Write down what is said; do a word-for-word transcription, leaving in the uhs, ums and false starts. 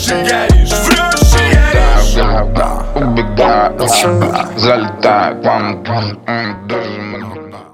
врешь и горишь, врешь и горишь. Убегаю, залетаю к вам, даже